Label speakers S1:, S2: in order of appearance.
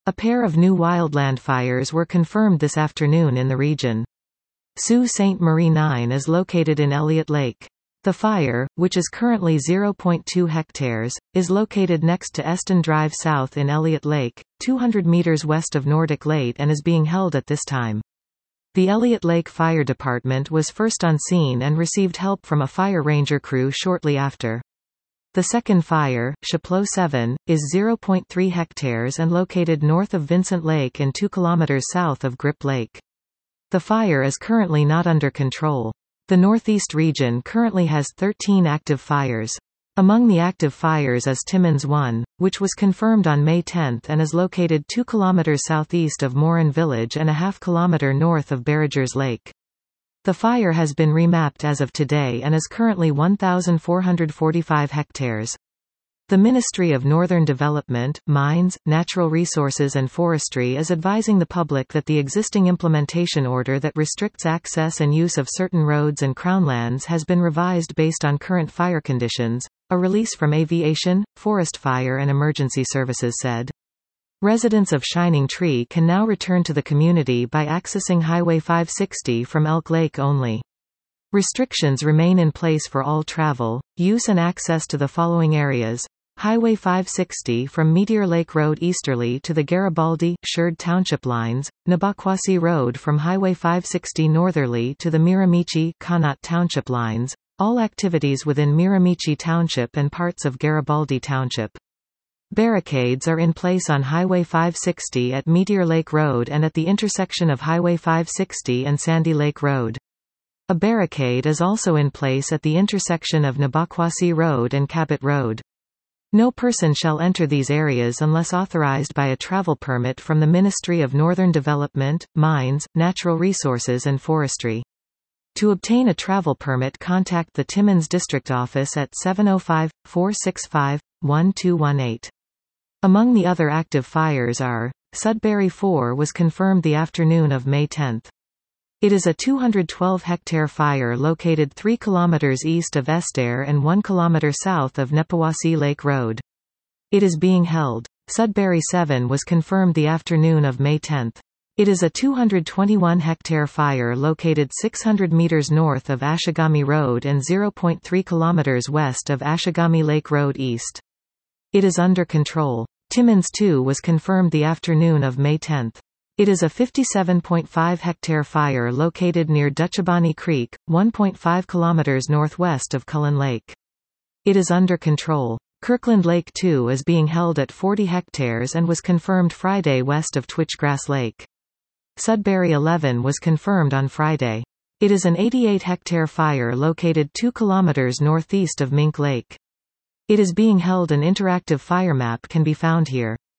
S1: A pair of new wildland fires were confirmed this afternoon in the region. Sault Ste. Marie 9 is located in Elliott Lake. The fire, which is currently 0.2 hectares, is located next to Eston Drive South in Elliott Lake, 200 meters west of Nordic Lake, and is being held at this time. The Elliott Lake Fire Department was first on scene and received help from a fire ranger crew shortly after. The second fire, Chapleau 7, is 0.3 hectares and located north of Vincent Lake and 2 kilometers south of Grip Lake. The fire is currently not under control. The Northeast region currently has 13 active fires. Among the active fires is Timmins 1, which was confirmed on May 10 and is located 2 kilometers southeast of Morin Village and a half kilometer north of Barragers Lake. The fire has been remapped as of today and is currently 1,445 hectares. The Ministry of Northern Development, Mines, Natural Resources and Forestry is advising the public that the existing implementation order that restricts access and use of certain roads and Crown lands has been revised based on current fire conditions, a release from Aviation, Forest Fire and Emergency Services said. Residents of Shining Tree can now return to the community by accessing Highway 560 from Elk Lake only. Restrictions remain in place for all travel, use and access to the following areas: Highway 560 from Meteor Lake Road easterly to the Garibaldi, Sherd Township lines, Nabaquasi Road from Highway 560 northerly to the Miramichi, Conneaut Township lines, all activities within Miramichi Township and parts of Garibaldi Township. Barricades are in place on Highway 560 at Meteor Lake Road and at the intersection of Highway 560 and Sandy Lake Road. A barricade is also in place at the intersection of Nabaquasi Road and Cabot Road. No person shall enter these areas unless authorized by a travel permit from the Ministry of Northern Development, Mines, Natural Resources and Forestry. To obtain a travel permit, contact the Timmins District Office at 705-465-1218. Among the other active fires are, Sudbury 4 was confirmed the afternoon of May 10. It is a 212-hectare fire located 3 kilometers east of Estaire and 1 kilometer south of Nepawasi Lake Road. It is being held. Sudbury 7 was confirmed the afternoon of May 10. It is a 221-hectare fire located 600 meters north of Ashigami Road and 0.3 kilometers west of Ashigami Lake Road east. It is under control. Timmins 2 was confirmed the afternoon of May 10. It is a 57.5-hectare fire located near Dutchabani Creek, 1.5 kilometers northwest of Cullen Lake. It is under control. Kirkland Lake 2 is being held at 40 hectares and was confirmed Friday west of Twitchgrass Lake. Sudbury 11 was confirmed on Friday. It is an 88-hectare fire located 2 kilometers northeast of Mink Lake. It is being held. An interactive fire map can be found here.